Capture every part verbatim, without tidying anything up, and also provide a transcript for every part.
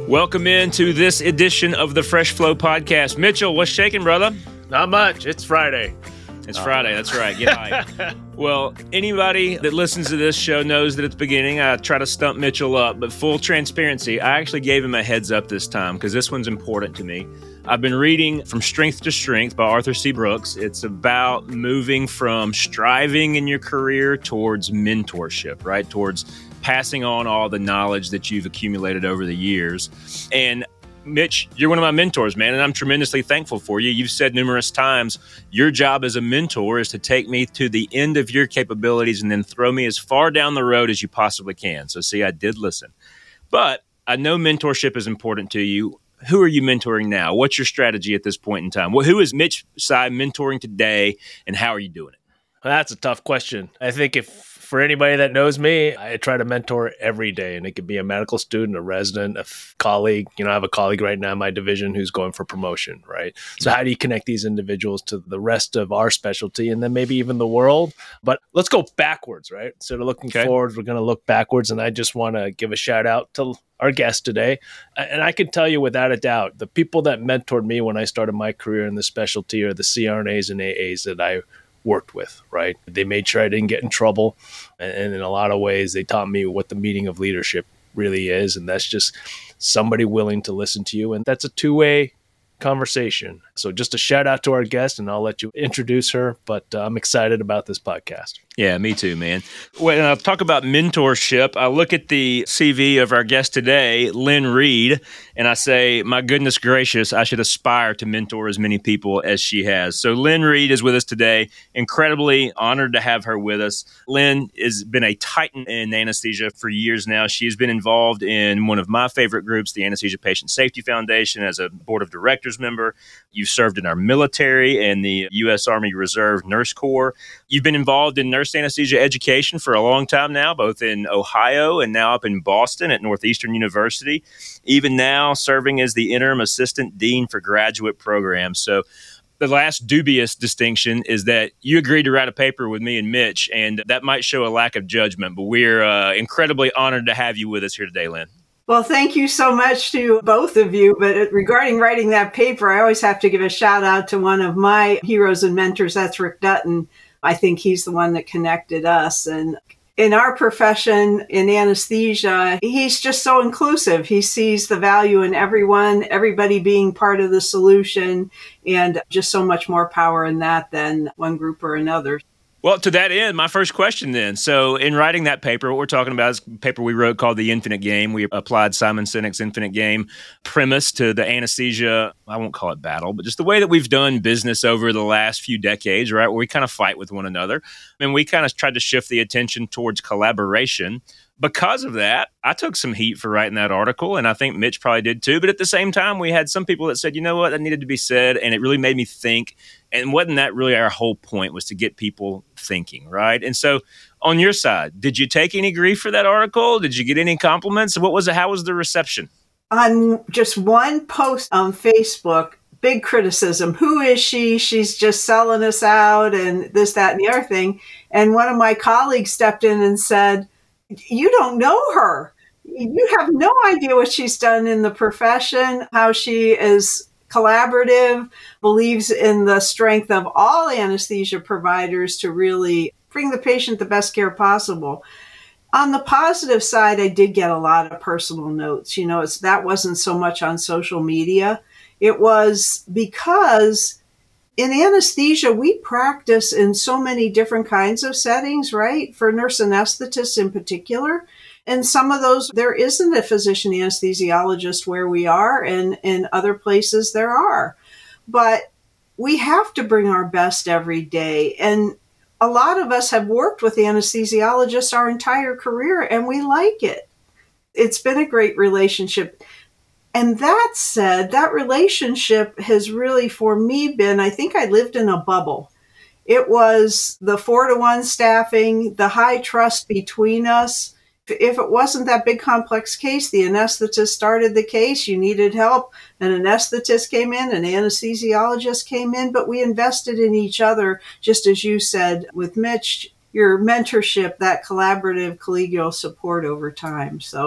Welcome into this edition of the Fresh Flow Podcast. Mitchell, what's shaking, brother? Not much. It's Friday. It's Friday. That's right. Get hyped. Well, anybody that listens to this show knows that at the beginning I try to stump Mitchell up, but full transparency, I actually gave him a heads up this time because this one's important to me. I've been reading From Strength to Strength by Arthur C. Brooks. It's about moving from striving in your career towards mentorship, right? Towards passing on all the knowledge that you've accumulated over the years. And Mitch, you're one of my mentors, man, and I'm tremendously thankful for you. You've said numerous times, your job as a mentor is to take me to the end of your capabilities and then throw me as far down the road as you possibly can. So see, I did listen. But I know mentorship is important to you. Who are you mentoring now? What's your strategy at this point in time? Well, who is Mitch Sy mentoring today, and how are you doing it? That's a tough question. I think if for anybody that knows me, I try to mentor every day, and it could be a medical student, a resident, a f- colleague. You know, I have a colleague right now in my division who's going for promotion, right? So how do you connect these individuals to the rest of our specialty and then maybe even the world? But let's go backwards, right? So looking okay. forward, we're going to look backwards, and I just want to give a shout out to our guest today. And I can tell you without a doubt, the people that mentored me when I started my career in the specialty are the C R N As and A As that I worked with, right? They made sure I didn't get in trouble. And in a lot of ways, they taught me what the meaning of leadership really is. And that's just somebody willing to listen to you. And that's a two-way conversation. So just a shout out to our guest, and I'll let you introduce her. But uh, I'm excited about this podcast. Yeah, me too, man. When I talk about mentorship, I look at the C V of our guest today, Lynn Reed, and I say, my goodness gracious, I should aspire to mentor as many people as she has. So Lynn Reed is with us today. Incredibly honored to have her with us. Lynn has been a titan in anesthesia for years now. She's been involved in one of my favorite groups, the Anesthesia Patient Safety Foundation, as a board of directors member. You've served in our military and the U S Army Reserve Nurse Corps. You've been involved in nurse anesthesia education for a long time now, both in Ohio and now up in Boston at Northeastern University, even now serving as the interim assistant dean for graduate programs. So the last dubious distinction is that you agreed to write a paper with me and Mitch, and that might show a lack of judgment, but we're uh, incredibly honored to have you with us here today, Lynn. Well, thank you so much to both of you. But regarding writing that paper, I always have to give a shout out to one of my heroes and mentors. That's Rick Dutton. I think he's the one that connected us. And in our profession in anesthesia, he's just so inclusive. He sees the value in everyone, everybody being part of the solution, and just so much more power in that than one group or another. Well, to that end, my first question then. So in writing that paper, what we're talking about is a paper we wrote called The Infinite Game. We applied Simon Sinek's Infinite Game premise to the anesthesia, I won't call it battle, but just the way that we've done business over the last few decades, right, where we kind of fight with one another. And we kind of tried to shift the attention towards collaboration. Because of that, I took some heat for writing that article, and I think Mitch probably did too. But at the same time, we had some people that said, you know what, that needed to be said, and it really made me think. And wasn't that really our whole point, was to get people thinking, right? And so on your side, did you take any grief for that article? Did you get any compliments? What was it? How was the reception? On just one post on Facebook, big criticism. Who is she? She's just selling us out and this, that, and the other thing. And one of my colleagues stepped in and said, you don't know her. You have no idea what she's done in the profession, how she is collaborative, believes in the strength of all anesthesia providers to really bring the patient the best care possible. On the positive side, I did get a lot of personal notes. You know, it's, that wasn't so much on social media. It was because in anesthesia, we practice in so many different kinds of settings, right? For nurse anesthetists in particular. And some of those, there isn't a physician anesthesiologist where we are, and in other places there are. But we have to bring our best every day. And a lot of us have worked with anesthesiologists our entire career, and we like it. It's been a great relationship. And that said, that relationship has really, for me, been, I think I lived in a bubble. It was the four to one staffing, the high trust between us. If it wasn't that big complex case, the anesthetist started the case, you needed help, an anesthetist came in, an anesthesiologist came in, but we invested in each other, just as you said with Mitch, your mentorship, that collaborative collegial support over time. So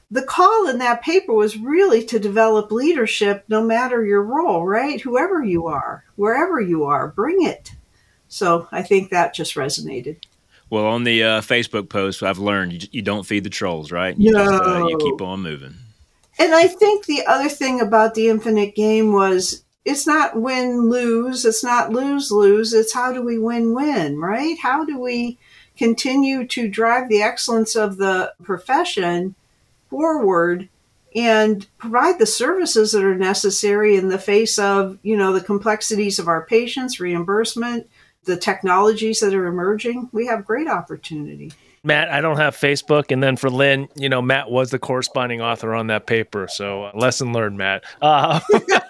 the call in that paper was really to develop leadership no matter your role, right? Whoever you are, wherever you are, bring it. So I think that just resonated. Well, on the uh, Facebook post, I've learned you, you don't feed the trolls, right? You No. just uh, you keep on moving. And I think the other thing about the infinite game was it's not win-lose, it's not lose-lose, it's how do we win-win, right? How do we continue to drive the excellence of the profession forward and provide the services that are necessary in the face of, you know, the complexities of our patients, reimbursement, the technologies that are emerging. We have great opportunity. Matt, I don't have Facebook. And then for Lynn, you know, Matt was the corresponding author on that paper. So uh, lesson learned, Matt. Uh,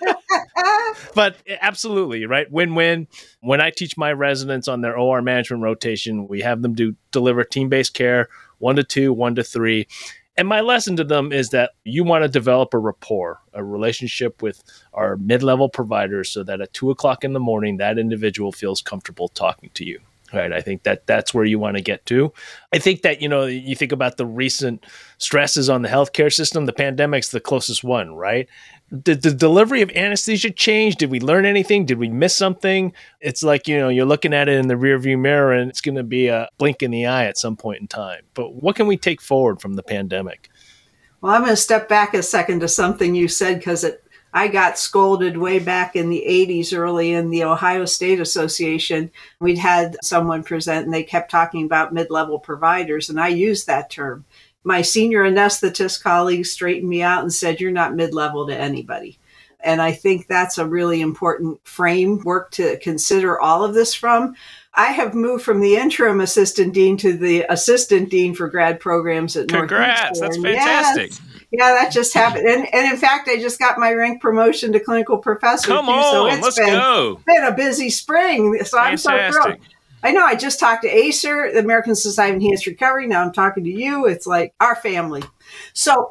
but absolutely, right? Win-win. When I teach my residents on their O R management rotation, we have them do deliver team-based care, one to two, one to three. And my lesson to them is that you want to develop a rapport, a relationship with our mid-level providers so that at two o'clock in the morning, that individual feels comfortable talking to you. Right. I think that that's where you want to get to. I think that, you know, you think about the recent stresses on the healthcare system, the pandemic's the closest one, right? Did the delivery of anesthesia change? Did we learn anything? Did we miss something? It's like, you know, you're looking at it in the rearview mirror and it's going to be a blink in the eye at some point in time. But what can we take forward from the pandemic? Well, I'm going to step back a second to something you said because it I got scolded way back in the eighties, early in the Ohio State Association. We'd had someone present and they kept talking about mid-level providers, and I used that term. My senior anesthetist colleagues straightened me out and said, you're not mid-level to anybody. And I think that's a really important framework to consider all of this from. I have moved from the interim assistant dean to the assistant dean for grad programs at Congrats, Northeastern. That's fantastic. Yes. Yeah, that just happened. And, and in fact, I just got my rank promotion to clinical professor. Come too, on, so it's let's been, go. been a busy spring. So I'm so thrilled. I know I just talked to ACER, the American Society of Enhanced Recovery. Now I'm talking to you. It's like our family. So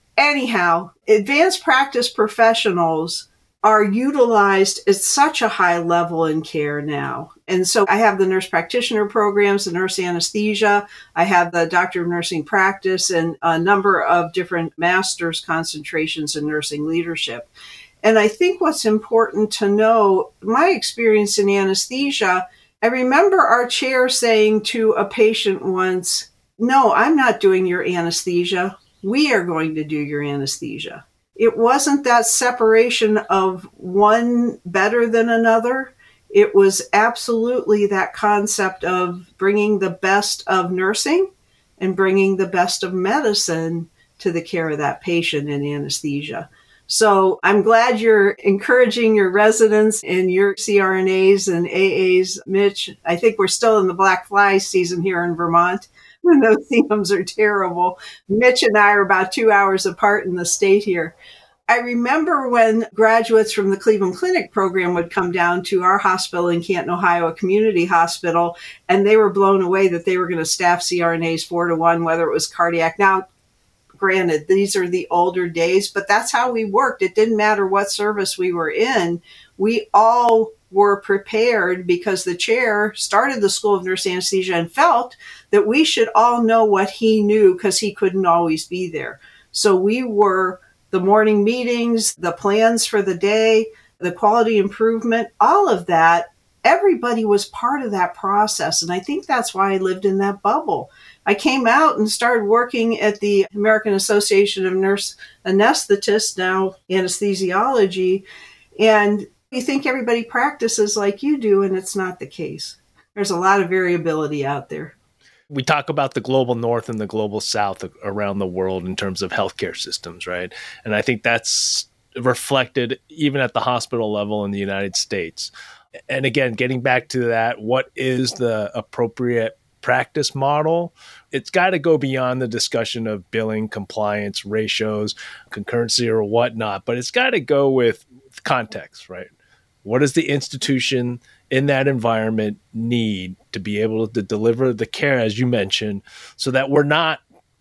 anyhow, advanced practice professionals are utilized at such a high level in care now. And so I have the nurse practitioner programs, the nurse anesthesia, I have the doctor of nursing practice, and a number of different master's concentrations in nursing leadership. And I think what's important to know, my experience in anesthesia, I remember our chair saying to a patient once, no, I'm not doing your anesthesia. We are going to do your anesthesia. It wasn't that separation of one better than another. It was absolutely that concept of bringing the best of nursing and bringing the best of medicine to the care of that patient in anesthesia. So I'm glad you're encouraging your residents and your C R N As and A As. Mitch, I think we're still in the black fly season here in Vermont. Those themes are terrible. Mitch and I are about two hours apart in the state here. I remember when graduates from the Cleveland Clinic program would come down to our hospital in Canton, Ohio, a community hospital, and they were blown away that they were going to staff C R N As four to one, whether it was cardiac. Now, granted, these are the older days, but that's how we worked. It didn't matter what service we were in. We all were prepared because the chair started the School of Nurse Anesthesia and felt that we should all know what he knew because he couldn't always be there. So we were the morning meetings, the plans for the day, the quality improvement, all of that. Everybody was part of that process. And I think that's why I lived in that bubble. I came out and started working at the American Association of Nurse Anesthetists, now anesthesiology, and you think everybody practices like you do, and it's not the case. There's a lot of variability out there. We talk about the global north and the global south around the world in terms of healthcare systems, right? And I think that's reflected even at the hospital level in the United States. And again, getting back to that, what is the appropriate practice model? It's got to go beyond the discussion of billing, compliance, ratios, concurrency, or whatnot, but it's got to go with context, right? What does the institution in that environment need to be able to deliver the care, as you mentioned, so that we're not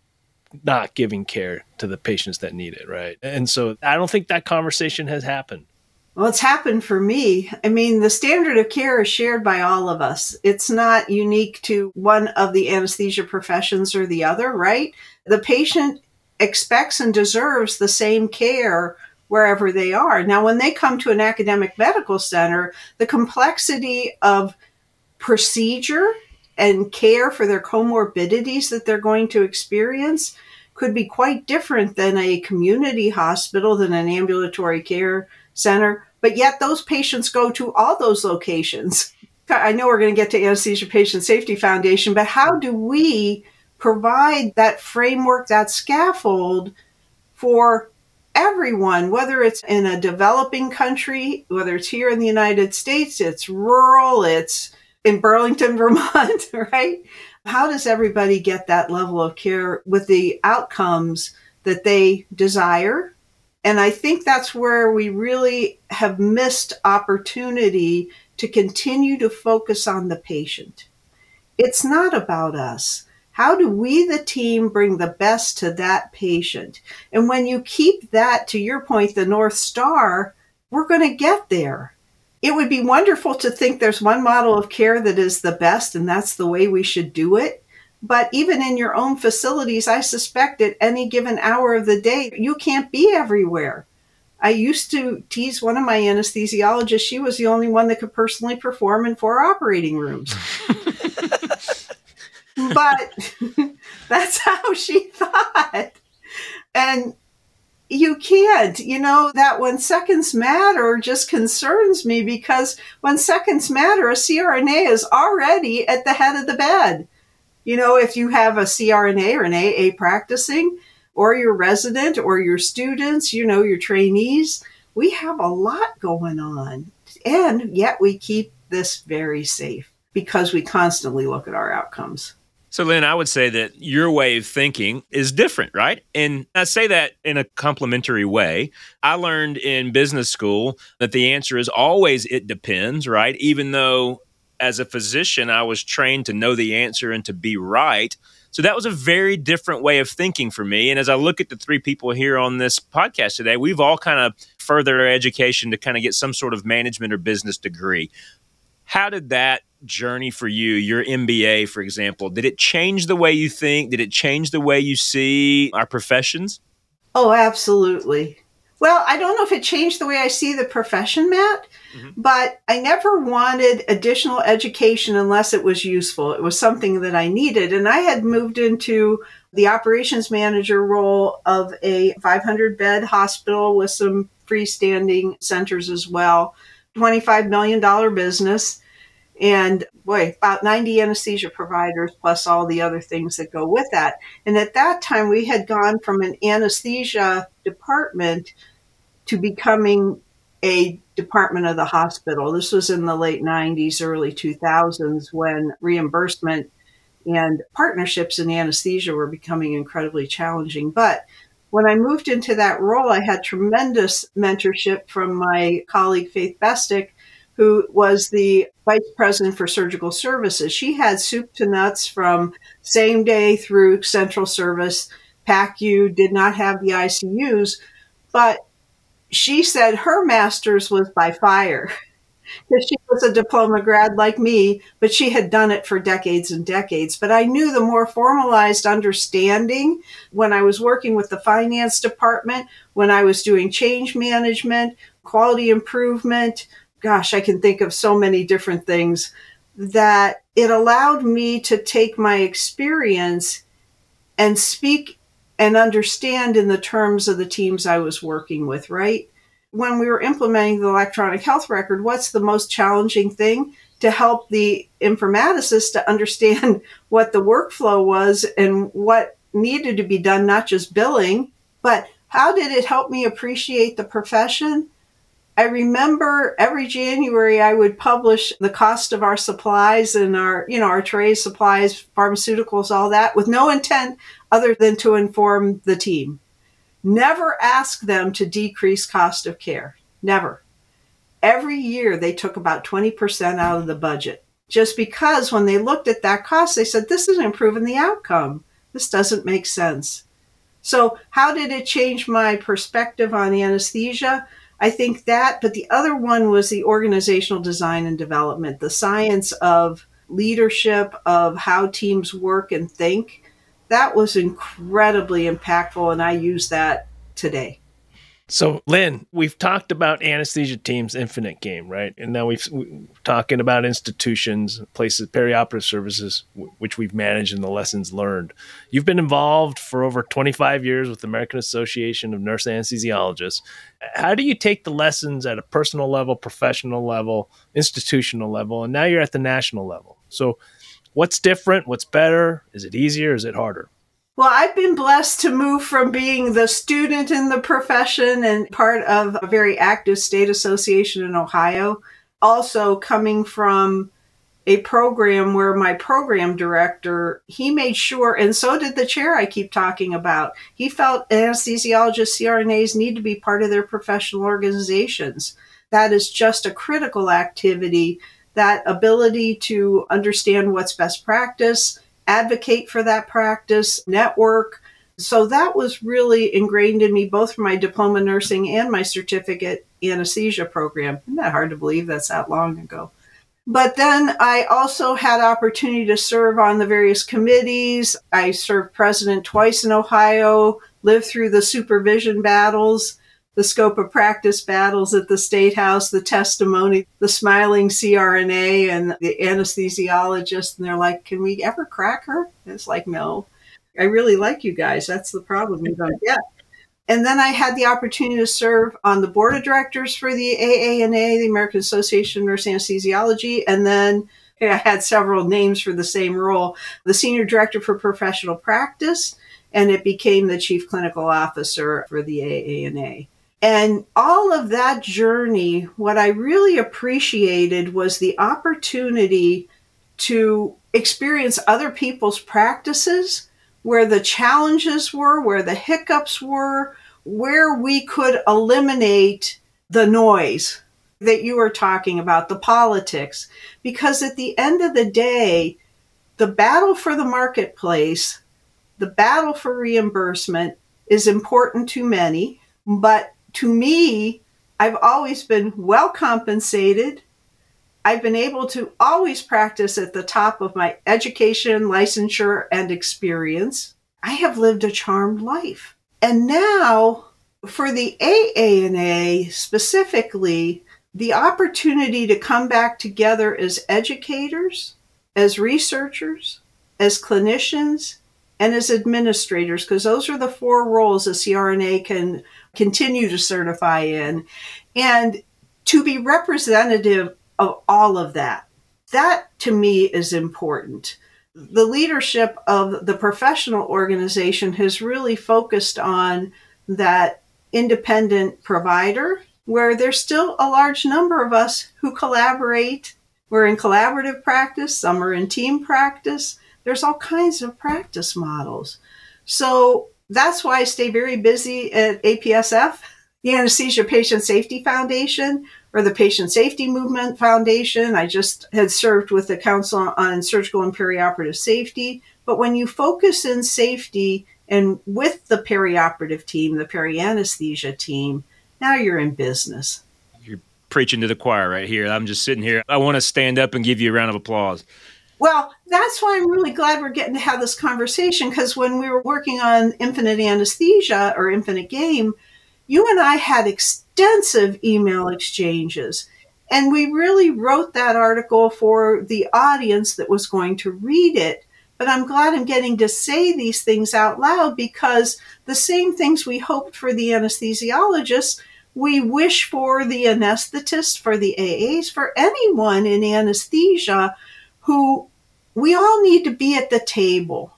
not giving care to the patients that need it, right? And so I don't think that conversation has happened. Well, it's happened for me. I mean, the standard of care is shared by all of us. It's not unique to one of the anesthesia professions or the other, right? The patient expects and deserves the same care wherever they are. Now, when they come to an academic medical center, the complexity of procedure and care for their comorbidities that they're going to experience could be quite different than a community hospital, than an ambulatory care center. But yet those patients go to all those locations. I know we're going to get to Anesthesia Patient Safety Foundation, but how do we provide that framework, that scaffold for everyone, whether it's in a developing country, whether it's here in the United States, it's rural, it's in Burlington, Vermont, right? How does everybody get that level of care with the outcomes that they desire? And I think that's where we really have missed opportunity to continue to focus on the patient. It's not about us. How do we, the team, bring the best to that patient? And when you keep that, to your point, the North Star, we're going to get there. It would be wonderful to think there's one model of care that is the best, and that's the way we should do it. But even in your own facilities, I suspect at any given hour of the day, you can't be everywhere. I used to tease one of my anesthesiologists. She was the only one that could personally perform in four operating rooms. But that's how she thought. And you can't, you know, that when seconds matter just concerns me, because when seconds matter, a C R N A is already at the head of the bed. You know, if you have a C R N A or an A A practicing, or your resident or your students, you know, your trainees, we have a lot going on. And yet we keep this very safe because we constantly look at our outcomes. So, Lynn, I would say that your way of thinking is different, right? And I say that in a complimentary way. I learned in business school that the answer is always it depends, right? Even though as a physician, I was trained to know the answer and to be right. So that was a very different way of thinking for me. And as I look at the three people here on this podcast today, we've all kind of furthered our education to kind of get some sort of management or business degree. How did that journey for you, your M B A, for example, did it change the way you think? Did it change the way you see our professions? Oh, absolutely. Well, I don't know if it changed the way I see the profession, Matt, mm-hmm. but I never wanted additional education unless it was useful. It was something that I needed. And I had moved into the operations manager role of a five hundred bed hospital with some freestanding centers as well, twenty-five million dollars business. And boy, about ninety anesthesia providers, plus all the other things that go with that. And at that time, we had gone from an anesthesia department to becoming a department of the hospital. This was in the late nineties, early two thousands, when reimbursement and partnerships in anesthesia were becoming incredibly challenging. But when I moved into that role, I had tremendous mentorship from my colleague, Faith Bestick, who was the vice president for surgical services. She had soup to nuts from same day through central service. P A C U did not have the I C Us, but she said her master's was by fire. Because she was a diploma grad like me, but she had done it for decades and decades. But I knew the more formalized understanding when I was working with the finance department, when I was doing change management, quality improvement, gosh, I can think of so many different things, that it allowed me to take my experience and speak and understand in the terms of the teams I was working with, right? When we were implementing the electronic health record, what's the most challenging thing? To help the informaticist to understand what the workflow was and what needed to be done, not just billing, but how did it help me appreciate the profession? I remember every January I would publish the cost of our supplies and our, you know, our trays, supplies, pharmaceuticals, all that, with no intent other than to inform the team. Never ask them to decrease cost of care. Never. Every year they took about twenty percent out of the budget. Just because when they looked at that cost, they said, this isn't improving the outcome. This doesn't make sense. So how did it change my perspective on anesthesia? I think that, but the other one was the organizational design and development, the science of leadership, of how teams work and think, that was incredibly impactful, and I use that today. So, Lynn, we've talked about anesthesia teams' infinite game, right? And now we've, we're talking about institutions, places, perioperative services, w- which we've managed and the lessons learned. You've been involved for over twenty-five years with the American Association of Nurse Anesthesiologists. How do you take the lessons at a personal level, professional level, institutional level, and now you're at the national level? So what's different? What's better? Is it easier? Is it harder? Well, I've been blessed to move from being the student in the profession and part of a very active state association in Ohio, also coming from a program where my program director, he made sure, and so did the chair I keep talking about, he felt anesthesiologists, C R N As need to be part of their professional organizations. That is just a critical activity, that ability to understand what's best practice, advocate for that practice, network. So that was really ingrained in me, both for my diploma nursing and my certificate anesthesia program. Isn't that hard to believe? That's that long ago. But then I also had opportunity to serve on the various committees. I served president twice in Ohio, lived through the supervision battles, the scope of practice battles at the State House, the testimony, the smiling C R N A and the anesthesiologist. And they're like, can we ever crack her? And it's like, no, I really like you guys. That's the problem. You don't get. And then I had the opportunity to serve on the board of directors for the A A N A, the American Association of Nurse Anesthesiology. And then I had several names for the same role, the senior director for professional practice, and it became the chief clinical officer for the A A N A. And all of that journey, what I really appreciated was the opportunity to experience other people's practices, where the challenges were, where the hiccups were, where we could eliminate the noise that you were talking about, the politics. Because at the end of the day, the battle for the marketplace, the battle for reimbursement is important to many, but to me, I've always been well compensated. I've been able to always practice at the top of my education, licensure, and experience. I have lived a charmed life. And now, for the A A N A specifically, the opportunity to come back together as educators, as researchers, as clinicians, and as administrators, because those are the four roles a C R N A can continue to certify in, and to be representative of all of that. That, to me, is important. The leadership of the professional organization has really focused on that independent provider, where there's still a large number of us who collaborate. We're in collaborative practice, some are in team practice. There's all kinds of practice models. So that's why I stay very busy at A P S F, the Anesthesia Patient Safety Foundation, or the Patient Safety Movement Foundation. I just had served with the Council on Surgical and Perioperative Safety. But when you focus in safety and with the perioperative team, the perianesthesia team, now you're in business. You're preaching to the choir right here. I'm just sitting here. I want to stand up and give you a round of applause. Well, that's why I'm really glad we're getting to have this conversation, because when we were working on Infinite Anesthesia or Infinite Game, you and I had extensive email exchanges, and we really wrote that article for the audience that was going to read it. But I'm glad I'm getting to say these things out loud, because the same things we hoped for the anesthesiologists, we wish for the anesthetists, for the A As, for anyone in anesthesia, who we all need to be at the table.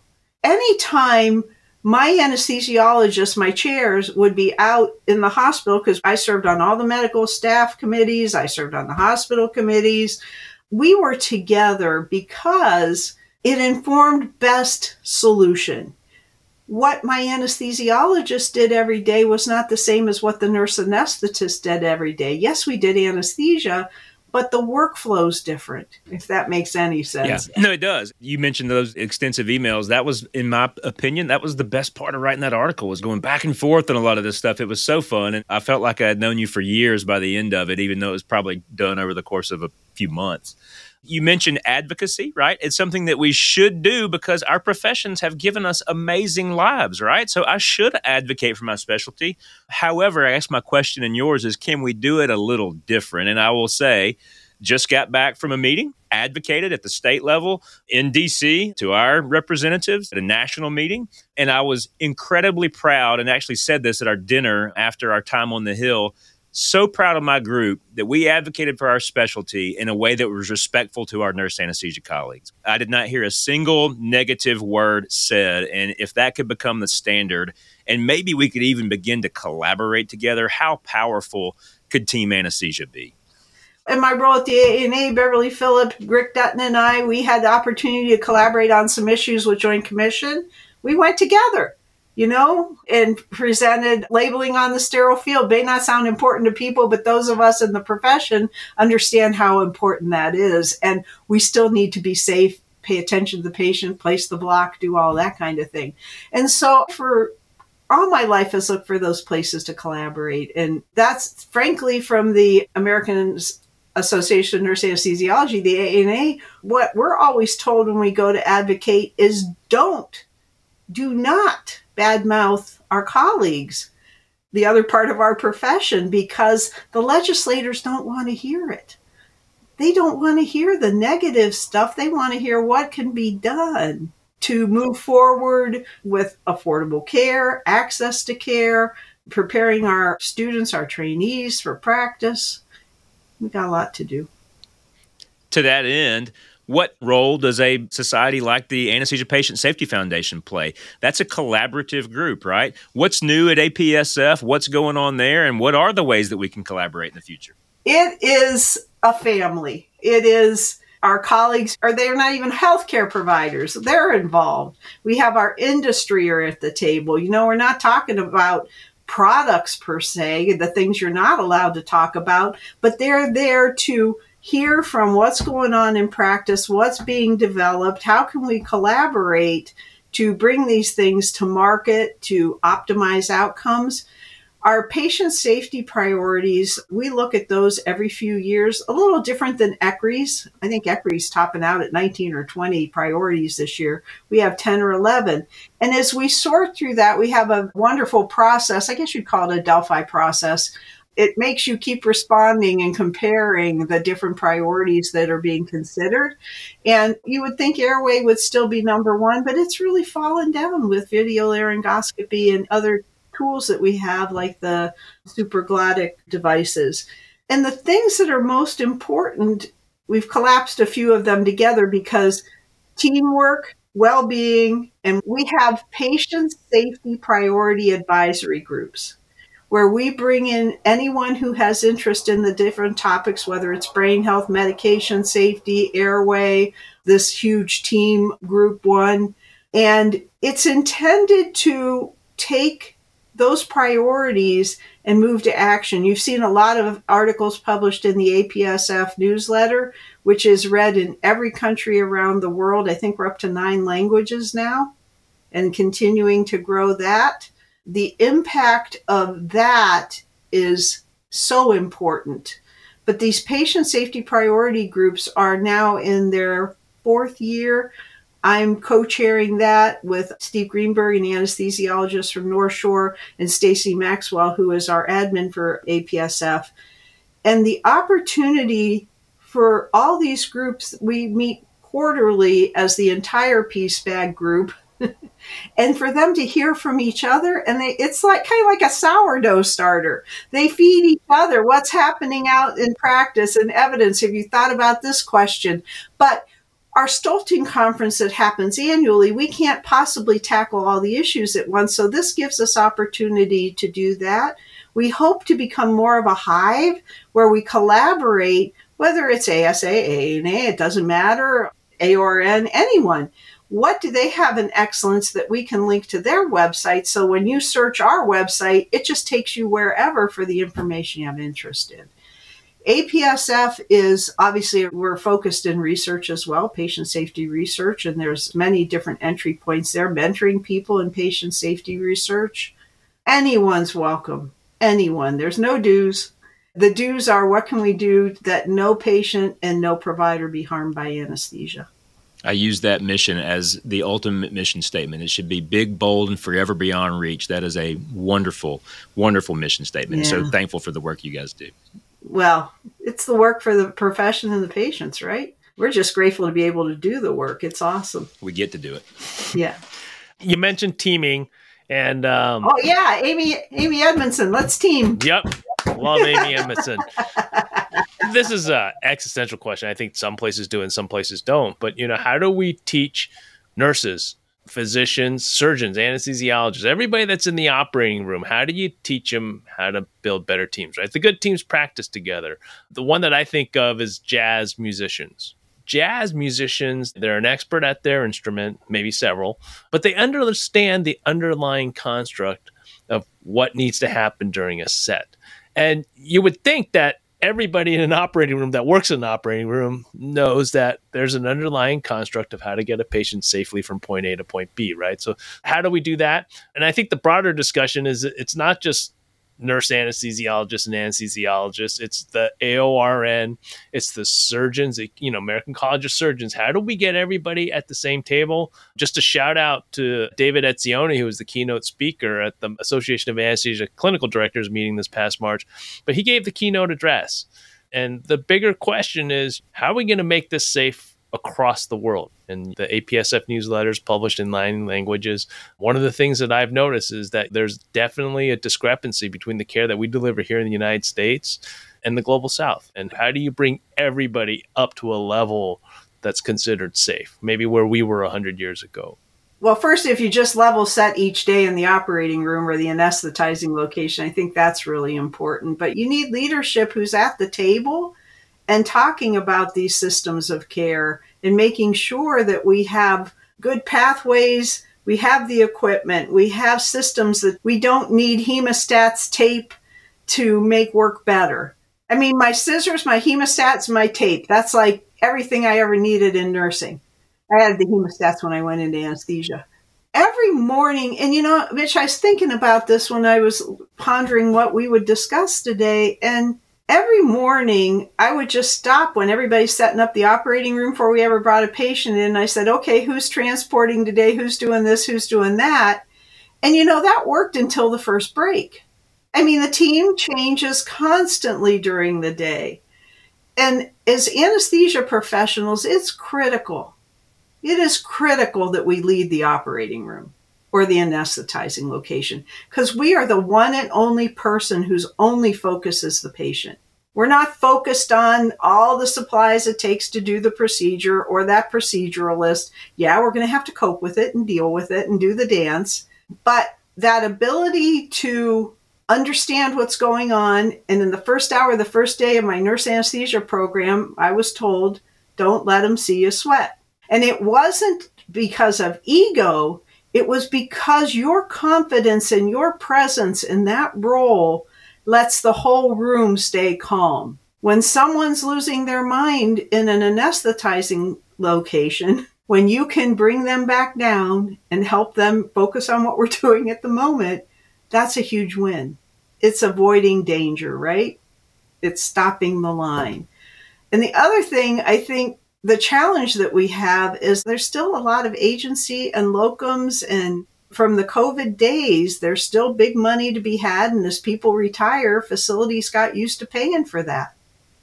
Anytime my anesthesiologists, my chairs, would be out in the hospital, because I served on all the medical staff committees, I served on the hospital committees, we were together because it informed best solution. What my anesthesiologist did every day was not the same as what the nurse anesthetist did every day. Yes, we did anesthesia, but the workflow's different, if that makes any sense. Yeah. No, it does. You mentioned those extensive emails. That was, in my opinion, that was the best part of writing that article, was going back and forth on a lot of this stuff. It was so fun. And I felt like I had known you for years by the end of it, even though it was probably done over the course of a few months. You mentioned advocacy, right? It's something that we should do because our professions have given us amazing lives, right? So I should advocate for my specialty. However, I guess my question and yours is, can we do it a little different? And I will say, just got back from a meeting, advocated at the state level in D C to our representatives at a national meeting. And I was incredibly proud and actually said this at our dinner after our time on the Hill. So proud of my group that we advocated for our specialty in a way that was respectful to our nurse anesthesia colleagues. I did not hear a single negative word said. And if that could become the standard, and maybe we could even begin to collaborate together, how powerful could team anesthesia be? In my role at the A A N A, Beverly Phillip, Rick Dutton, and I, we had the opportunity to collaborate on some issues with Joint Commission. We went together, you know, and presented labeling on the sterile field. May not sound important to people, but those of us in the profession understand how important that is. And we still need to be safe, pay attention to the patient, place the block, do all that kind of thing. And so for all my life has looked for those places to collaborate. And that's frankly from the American Association of Nurse Anesthesiology, the A A N A, what we're always told when we go to advocate is don't, do not badmouth our colleagues, the other part of our profession, because the legislators don't want to hear it. They don't want to hear the negative stuff. They want to hear what can be done to move forward with affordable care, access to care, preparing our students, our trainees for practice. We got a lot to do. To that end, what role does a society like the Anesthesia Patient Safety Foundation play? That's a collaborative group, right? What's new at A P S F? What's going on there? And what are the ways that we can collaborate in the future? It is a family. It is our colleagues, or they're not even healthcare providers. They're involved. We have our industry are at the table. You know, we're not talking about products per se, the things you're not allowed to talk about, but they're there to hear from what's going on in practice, what's being developed, how can we collaborate to bring these things to market, to optimize outcomes. Our patient safety priorities, we look at those every few years, a little different than E C R I's. I think E C R I's topping out at nineteen or twenty priorities this year. We have ten or eleven. And as we sort through that, we have a wonderful process. I guess you'd call it a Delphi process. It makes you keep responding and comparing the different priorities that are being considered. And you would think airway would still be number one, but it's really fallen down with video laryngoscopy and other tools that we have, like the supraglottic devices. And the things that are most important, we've collapsed a few of them together because teamwork, well-being, and we have patient safety priority advisory groups where we bring in anyone who has interest in the different topics, whether it's brain health, medication safety, airway, this huge team, group one. And it's intended to take those priorities and move to action. You've seen a lot of articles published in the A P S F newsletter, which is read in every country around the world. I think we're up to nine languages now and continuing to grow that. The impact of that is so important. But these patient safety priority groups are now in their fourth year. I'm co-chairing that with Steve Greenberg, an anesthesiologist from North Shore, and Stacy Maxwell, who is our admin for A P S F. And the opportunity for all these groups, we meet quarterly as the entire P S B A G group, and for them to hear from each other, and they, it's like kind of like a sourdough starter. They feed each other what's happening out in practice and evidence. Have you thought about this question? But our Stolting conference that happens annually, we can't possibly tackle all the issues at once. So this gives us opportunity to do that. We hope to become more of a hive where we collaborate, whether it's A S A, A A N A, it doesn't matter, A O R N, anyone. What do they have in excellence that we can link to their website? So when you search our website, it just takes you wherever for the information you have interest in. A P S F is obviously, we're focused in research as well, patient safety research, and there's many different entry points there, mentoring people in patient safety research. Anyone's welcome, anyone. There's no dues. The do's are, what can we do that no patient and no provider be harmed by anesthesia? I use that mission as the ultimate mission statement. It should be big, bold, and forever beyond reach. That is a wonderful, wonderful mission statement. Yeah. So thankful for the work you guys do. Well, it's the work for the profession and the patients, right? We're just grateful to be able to do the work. It's awesome. We get to do it. Yeah. You mentioned teaming, and um, oh yeah, Amy Amy Edmondson. Let's team. Yep, love Amy Edmondson. This is an existential question. I think some places do and some places don't. But you know, how do we teach nurses, physicians, surgeons, anesthesiologists, everybody that's in the operating room? How do you teach them how to build better teams? Right, the good teams practice together. The one that I think of is jazz musicians. Jazz musicians, they're an expert at their instrument, maybe several, but they understand the underlying construct of what needs to happen during a set. And you would think that everybody in an operating room that works in an operating room knows that there's an underlying construct of how to get a patient safely from point A to point B, right? So how do we do that? And I think the broader discussion is it's not just nurse anesthesiologists and anesthesiologists. It's the A O R N. It's the surgeons, you know, American College of Surgeons. How do we get everybody at the same table? Just a shout out to David Etzioni, who was the keynote speaker at the Association of Anesthesia Clinical Directors meeting this past March. But he gave the keynote address. And the bigger question is, how are we going to make this safe across the world? And the A P S F newsletters published in nine languages. One of the things that I've noticed is that there's definitely a discrepancy between the care that we deliver here in the United States and the global South. And how do you bring everybody up to a level that's considered safe, maybe where we were one hundred years ago? Well, first, if you just level set each day in the operating room or the anesthetizing location, I think that's really important. But you need leadership who's at the table and talking about these systems of care and making sure that we have good pathways, we have the equipment, we have systems that we don't need hemostats tape to make work better. I mean, my scissors, my hemostats, my tape, that's like everything I ever needed in nursing. I had the hemostats when I went into anesthesia. Every morning, and you know, Mitch, I was thinking about this when I was pondering what we would discuss today, and every morning, I would just stop when everybody's setting up the operating room before we ever brought a patient in. I said, okay, who's transporting today? Who's doing this? Who's doing that? And, you know, that worked until the first break. I mean, the team changes constantly during the day. And as anesthesia professionals, it's critical. It is critical that we lead the operating room or the anesthetizing location, because we are the one and only person whose only focus is the patient. We're not focused on all the supplies it takes to do the procedure or that proceduralist. Yeah, we're going to have to cope with it and deal with it and do the dance. But that ability to understand what's going on, and in the first hour, the first day of my nurse anesthesia program, I was told, don't let them see you sweat. And it wasn't because of ego. It was because your confidence and your presence in that role lets the whole room stay calm. When someone's losing their mind in an anesthetizing location, when you can bring them back down and help them focus on what we're doing at the moment, that's a huge win. It's avoiding danger, right? It's stopping the line. And the other thing, I think, the challenge that we have is there's still a lot of agency and locums, and from the COVID days, there's still big money to be had. And as people retire, facilities got used to paying for that.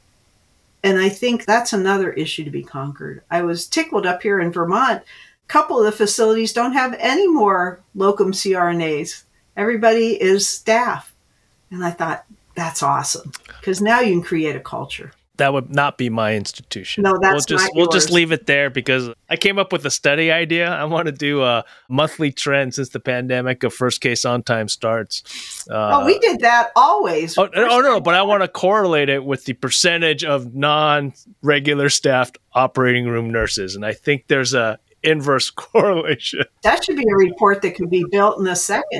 And I think that's another issue to be conquered. I was tickled up here in Vermont. A couple of the facilities don't have any more locum C R N As. Everybody is staff. And I thought, that's awesome, because now you can create a culture. That would not be my institution. No, that's we'll just not we'll yours. just leave it there, because I came up with a study idea. I want to do a monthly trend since the pandemic of first case on time starts. Uh, oh, we did that always. Oh, oh no, but I want to correlate it with the percentage of non-regular staffed operating room nurses, and I think there's a inverse correlation. That should be a report that could be built in a second.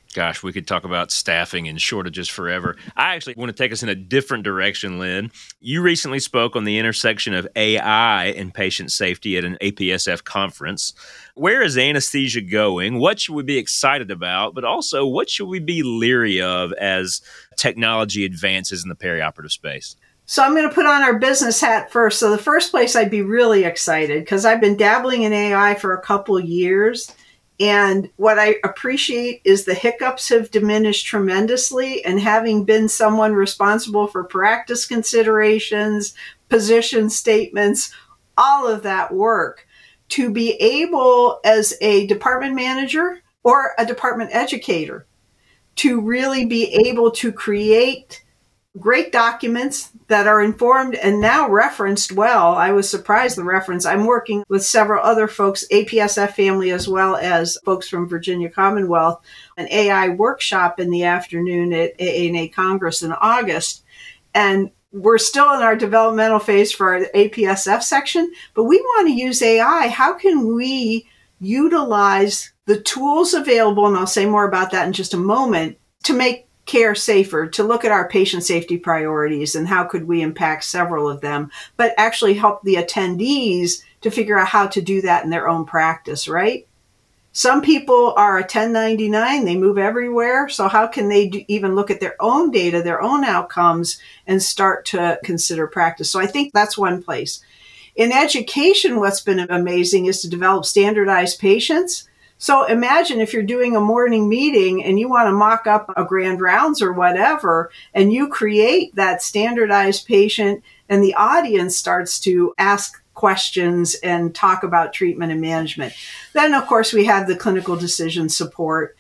Gosh, we could talk about staffing and shortages forever. I actually want to take us in a different direction, Lynn. You recently spoke on the intersection of A I and patient safety at an A P S F conference. Where is anesthesia going? What should we be excited about? But also, what should we be leery of as technology advances in the perioperative space? So I'm going to put on our business hat first. So the first place I'd be really excited, because I've been dabbling in A I for a couple years. And what I appreciate is the hiccups have diminished tremendously. And having been someone responsible for practice considerations, position statements, all of that work, to be able as a department manager or a department educator to really be able to create great documents that are informed and now referenced well. I was surprised the reference. I'm working with several other folks, A P S F family, as well as folks from Virginia Commonwealth, an A I workshop in the afternoon at A A N A Congress in August. And we're still in our developmental phase for our A P S F section, but we want to use A I. How can we utilize the tools available, and I'll say more about that in just a moment, to make care safer, to look at our patient safety priorities and how could we impact several of them, but actually help the attendees to figure out how to do that in their own practice, right? Some people are a ten ninety-nine, they move everywhere. So how can they do, even look at their own data, their own outcomes, and start to consider practice? So I think that's one place. In education, what's been amazing is to develop standardized patients. So imagine if you're doing a morning meeting and you want to mock up a grand rounds or whatever, and you create that standardized patient and the audience starts to ask questions and talk about treatment and management. Then, of course, we have the clinical decision support.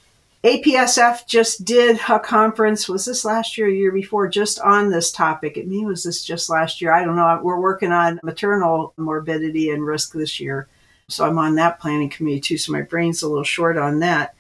A P S F just did a conference, was this last year or year before, just on this topic. It maybe was this just last year. I don't know. We're working on maternal morbidity and risk this year. So I'm on that planning committee too, so my brain's a little short on that.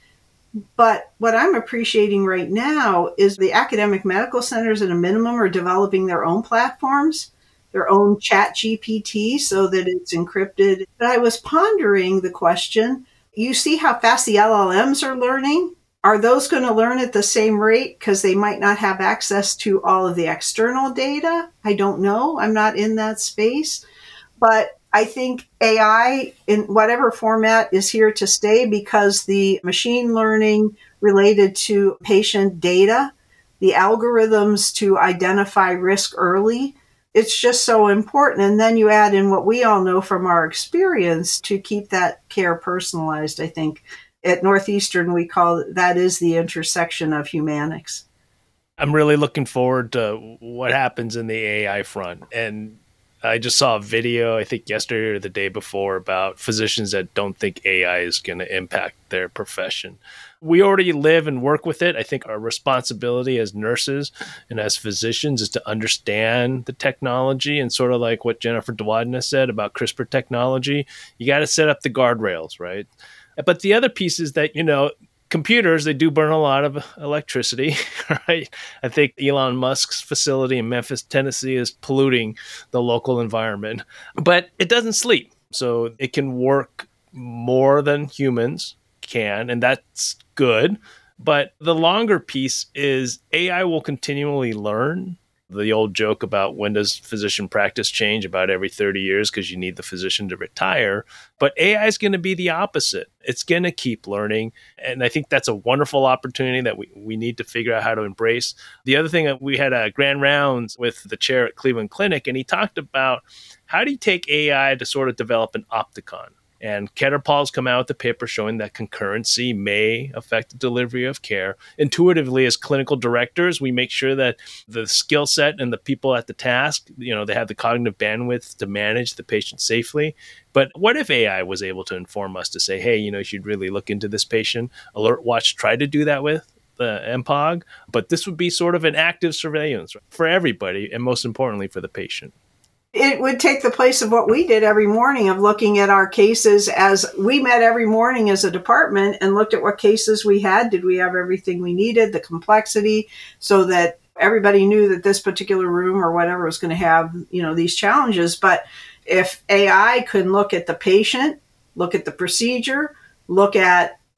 But what I'm appreciating right now is the academic medical centers at a minimum are developing their own platforms, their own chat G P T so that it's encrypted. But I was pondering the question, you see how fast the L L Ms are learning? Are those going to learn at the same rate because they might not have access to all of the external data? I don't know. I'm not in that space. But I think A I in whatever format is here to stay because the machine learning related to patient data, the algorithms to identify risk early, it's just so important. And then you add in what we all know from our experience to keep that care personalized. I think at Northeastern, we call that is the intersection of humanics. I'm really looking forward to what happens in the A I front. And I just saw a video, I think yesterday or the day before, about physicians that don't think A I is going to impact their profession. We already live and work with it. I think our responsibility as nurses and as physicians is to understand the technology, and sort of like what Jennifer Doudna said about CRISPR technology, you got to set up the guardrails, right? But the other piece is that, you know, computers, they do burn a lot of electricity, right? I think Elon Musk's facility in Memphis, Tennessee is polluting the local environment, but it doesn't sleep. So it can work more than humans can, and that's good. But the longer piece is A I will continually learn. The old joke about when does physician practice change? About every thirty years, because you need the physician to retire. But A I is going to be the opposite. It's going to keep learning. And I think that's a wonderful opportunity that we, we need to figure out how to embrace. The other thing, we had a grand rounds with the chair at Cleveland Clinic, and he talked about how do you take A I to sort of develop an opticon? And Ketterpal's come out with a paper showing that concurrency may affect the delivery of care. Intuitively, as clinical directors, we make sure that the skill set and the people at the task, you know, they have the cognitive bandwidth to manage the patient safely. But what if A I was able to inform us to say, hey, you know, you should really look into this patient? Alert Watch tried to do that with the M P O G, but this would be sort of an active surveillance for everybody, and most importantly for the patient. It would take the place of what we did every morning of looking at our cases as we met every morning as a department and looked at what cases we had. Did we have everything we needed, the complexity, so that everybody knew that this particular room or whatever was going to have, you know, these challenges. But if A I could look at the patient, look at the procedure, look at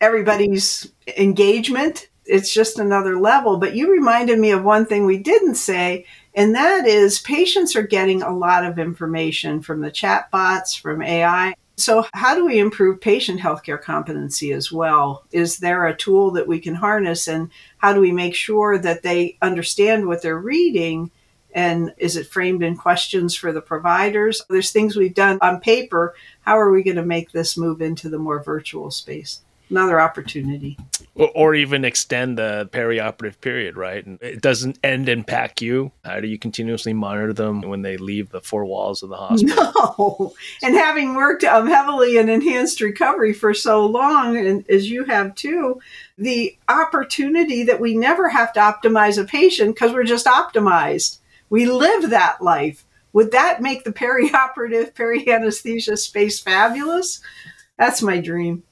everybody's engagement. It's just another level. But you reminded me of one thing we didn't say, and that is patients are getting a lot of information from the chat bots, from A I. So how do we improve patient healthcare competency as well? Is there a tool that we can harness, and how do we make sure that they understand what they're reading? And is it framed in questions for the providers? There's things we've done on paper. How are we going to make this move into the more virtual space? Another opportunity. Or, or even extend the perioperative period, right? And it doesn't end in P A C U. How do you continuously monitor them when they leave the four walls of the hospital? No. And having worked um, heavily in enhanced recovery for so long, and as you have too, the opportunity that we never have to optimize a patient because we're just optimized. We live that life. Would that make the perioperative, peri-anesthesia space fabulous? That's my dream.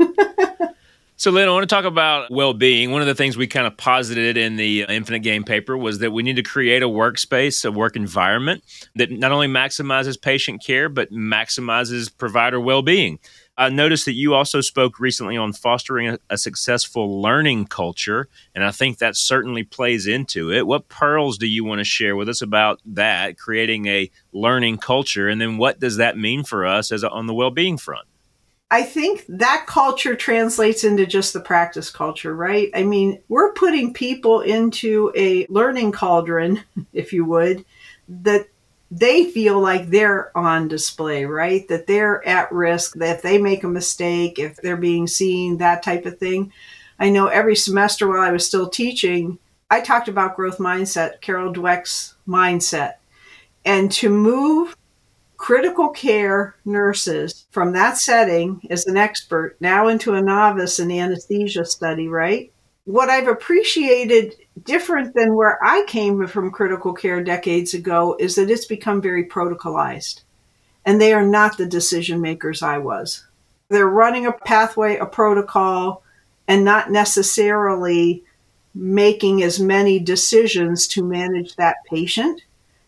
So, Lynn, I want to talk about well-being. One of the things we kind of posited in the Infinite Game paper was that we need to create a workspace, a work environment that not only maximizes patient care, but maximizes provider well-being. I noticed that you also spoke recently on fostering a, a successful learning culture, and I think that certainly plays into it. What pearls do you want to share with us about that, creating a learning culture, and then what does that mean for us as a, on the well-being front? I think that culture translates into just the practice culture, right? I mean, we're putting people into a learning cauldron, if you would, that they feel like they're on display, right? That they're at risk, that if they make a mistake, if they're being seen, that type of thing. I know every semester while I was still teaching, I talked about growth mindset, Carol Dweck's mindset. And to move critical care nurses from that setting as an expert now into a novice in the anesthesia study, right? What I've appreciated different than where I came from critical care decades ago is that it's become very protocolized, and they are not the decision makers I was. They're running a pathway, a protocol, and not necessarily making as many decisions to manage that patient.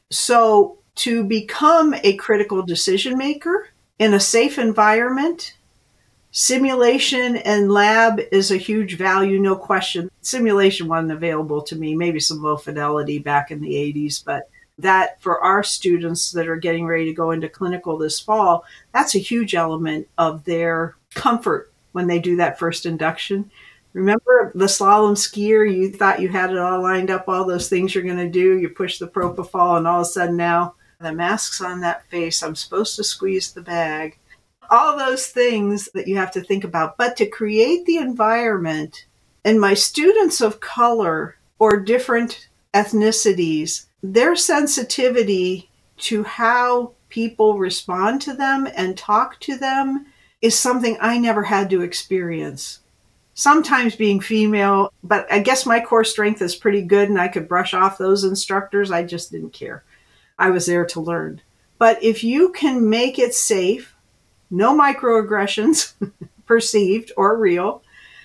So to become a critical decision maker in a safe environment, simulation and lab is a huge value, no question. Simulation wasn't available to me, maybe some low fidelity back in the eighties, but that for our students that are getting ready to go into clinical this fall, that's a huge element of their comfort when they do that first induction. Remember the slalom skier, you thought you had it all lined up, all those things you're going to do, you push the propofol, and all of a sudden now, the mask's on that face, I'm supposed to squeeze the bag. All those things that you have to think about. But to create the environment, and my students of color or different ethnicities, their sensitivity to how people respond to them and talk to them is something I never had to experience. Sometimes being female, but I guess my core strength is pretty good and I could brush off those instructors. I just didn't care. I was there to learn. But if you can make it safe, no microaggressions, perceived or real,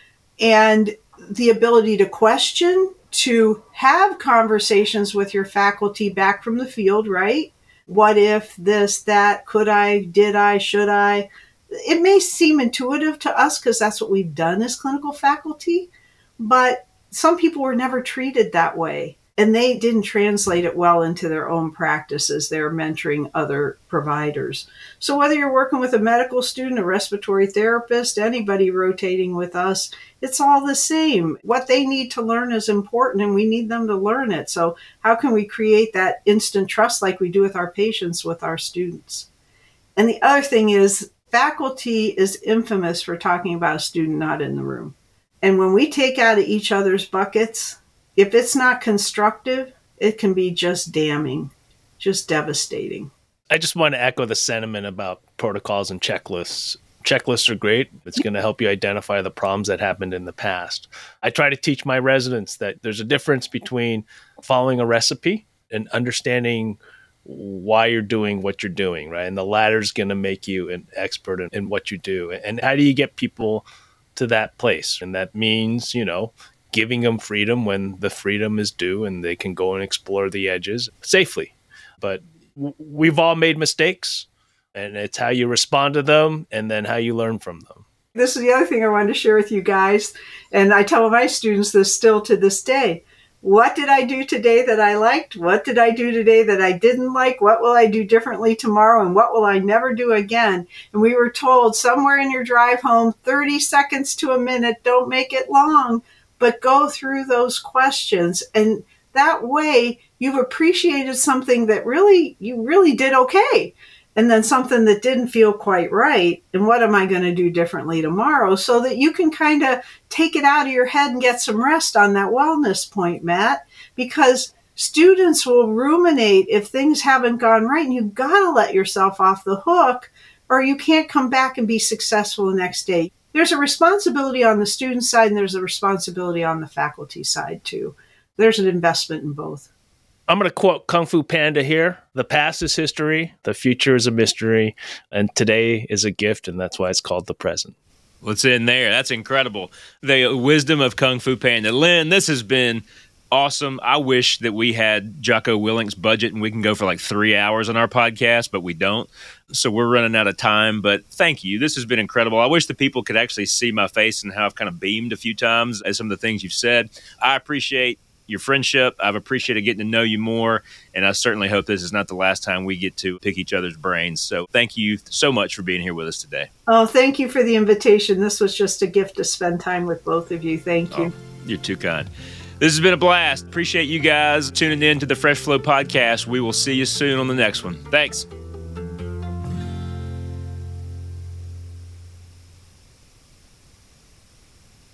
and the ability to question, to have conversations with your faculty back from the field, right? What if this, that, could I, did I, should I? It may seem intuitive to us because that's what we've done as clinical faculty, but some people were never treated that way. And they didn't translate it well into their own practice as they're mentoring other providers. So whether you're working with a medical student, a respiratory therapist, anybody rotating with us, it's all the same. What they need to learn is important, and we need them to learn it. So how can we create that instant trust like we do with our patients, with our students? And the other thing is, faculty is infamous for talking about a student not in the room. And when we take out of each other's buckets, if it's not constructive, it can be just damning, just devastating. I just want to echo the sentiment about protocols and checklists. Checklists are great. It's going to help you identify the problems that happened in the past. I try to teach my residents that there's a difference between following a recipe and understanding why you're doing what you're doing, right? And the latter is going to make you an expert in, in what you do. And how do you get people to that place? And that means, you know, giving them freedom when the freedom is due and they can go and explore the edges safely. But w- we've all made mistakes, and it's how you respond to them and then how you learn from them. This is the other thing I wanted to share with you guys. And I tell my students this still to this day. What did I do today that I liked? What did I do today that I didn't like? What will I do differently tomorrow? And what will I never do again? And we were told somewhere in your drive home, thirty seconds to a minute, don't make it long, but go through those questions. And that way you've appreciated something that really, you really did okay. And then something that didn't feel quite right. And what am I going to do differently tomorrow? So that you can kind of take it out of your head and get some rest on that wellness point, Matt, because students will ruminate if things haven't gone right, and you've got to let yourself off the hook or you can't come back and be successful the next day. There's a responsibility on the student side and there's a responsibility on the faculty side too. There's an investment in both. I'm going to quote Kung Fu Panda here. The past is history, the future is a mystery, and today is a gift, and that's why it's called the present. What's in there? That's incredible. The wisdom of Kung Fu Panda. Lynn, this has been awesome. I wish that we had Jocko Willink's budget and we can go for like three hours on our podcast, but we don't. So we're running out of time, but thank you. This has been incredible. I wish the people could actually see my face and how I've kind of beamed a few times at some of the things you've said. I appreciate your friendship. I've appreciated getting to know you more, and I certainly hope this is not the last time we get to pick each other's brains. So thank you so much for being here with us today. Oh, thank you for the invitation. This was just a gift to spend time with both of you. Thank you. Oh, you're too kind. This has been a blast. Appreciate you guys tuning in to the Fresh Flow podcast. We will see you soon on the next one. Thanks.